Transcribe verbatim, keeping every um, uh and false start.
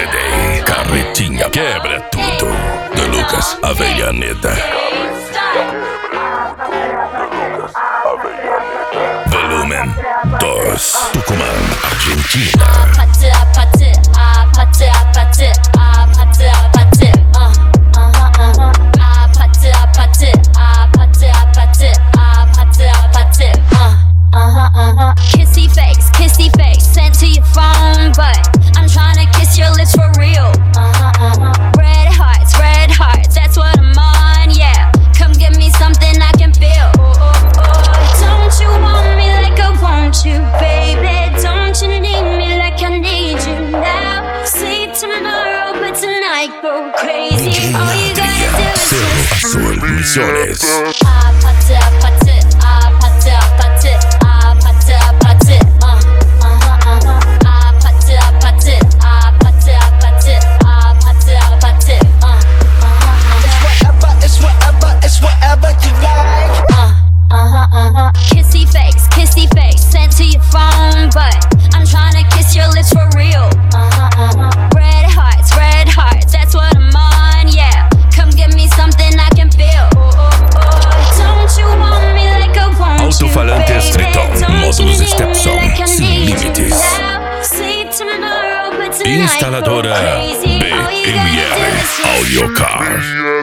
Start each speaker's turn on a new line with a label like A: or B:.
A: C D, Carretinha, quebra tudo. De Lucas Avellaneda. Volumen dos, Tucumán, Argentina.
B: Kissy face, kissy face, sent to your phone, but I'm trying to kiss your lips for real. Red hearts, red hearts, that's what I'm on, yeah. Come give me something I can feel. Don't you want me like I want you, baby? Don't you need me like I need you now? Sleep tomorrow, but tonight go crazy. All you gotta do is just
A: Azul Misiones.
B: Kissy face, kissy face, sent to your phone, but I'm trying to kiss your lips for real. Red hearts, red hearts, that's what I'm on, yeah. Come give me something I can feel. Don't you want me like I want you,
A: Alto-falantes
B: baby?
A: Triton, módulos Stepson,
B: Like I
A: sin
B: need you
A: límites.
B: now. Sleep tomorrow, but tonight go
A: Instaladora
B: crazy. All you gotta do
A: B M R
B: is just
A: Audio Car.